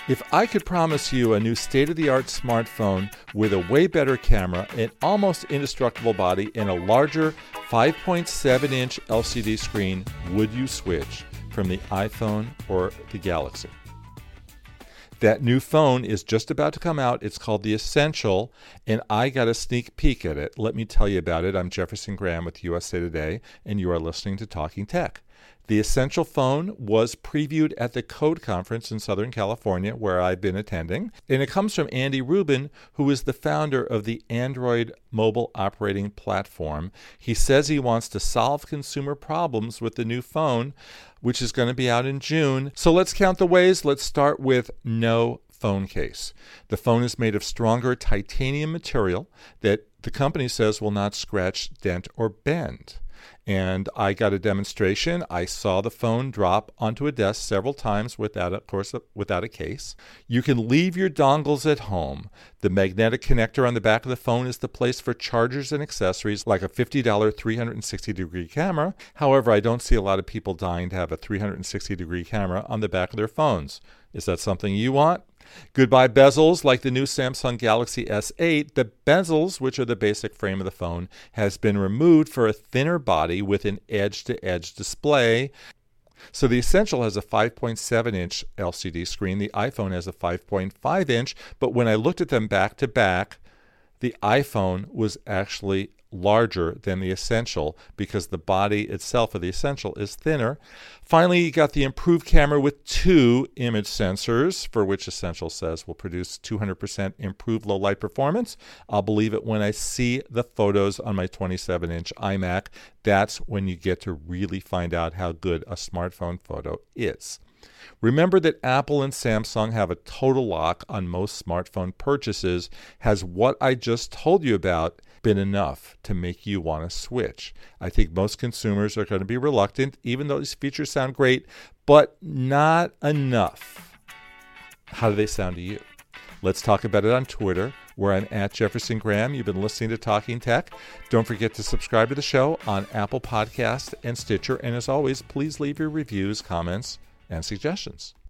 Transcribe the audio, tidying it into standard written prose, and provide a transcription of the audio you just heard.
If I could promise you a new state-of-the-art smartphone with a way better camera, an almost indestructible body, and a larger 5.7-inch LCD screen, would you switch from the iPhone or the Galaxy? That new phone is just about to come out. It's called the Essential, and I got a sneak peek at it. Let me tell you about it. I'm Jefferson Graham with USA Today, and you are listening to Talking Tech. The Essential phone was previewed at the Code Conference in Southern California, where I've been attending, and it comes from Andy Rubin, who is the founder of the Android mobile operating platform. He says he wants to solve consumer problems with the new phone, which is going to be out in June. So let's count the ways. Let's start with no phone case. The phone is made of stronger titanium material that the company says will not scratch, dent, or bend. And I got a demonstration. I saw the phone drop onto a desk several times without a case. You can leave your dongles at home. The magnetic connector on the back of the phone is the place for chargers and accessories like a $50 360-degree camera. However, I don't see a lot of people dying to have a 360-degree camera on the back of their phones. Is that something you want? Goodbye bezels like the new Samsung Galaxy S8. The bezels, which are the basic frame of the phone, has been removed for a thinner body with an edge-to-edge display. So the Essential has a 5.7-inch LCD screen. The iPhone has a 5.5-inch, but when I looked at them back to back, the iPhone was actually larger than the Essential because the body itself of the Essential is thinner. Finally, you got the improved camera with 2 image sensors, for which Essential says will produce 200% improved low light performance. I'll believe it when I see the photos on my 27-inch iMac. That's when you get to really find out how good a smartphone photo is. Remember that Apple and Samsung have a total lock on most smartphone purchases. Has what I just told you about been enough to make you want to switch? I think most consumers are going to be reluctant, even though these features sound great, but not enough. How do they sound to you? Let's talk about it on Twitter, where I'm at Jefferson Graham. You've been listening to Talking Tech. Don't forget to subscribe to the show on Apple Podcasts and Stitcher. And as always, please leave your reviews, comments, and suggestions.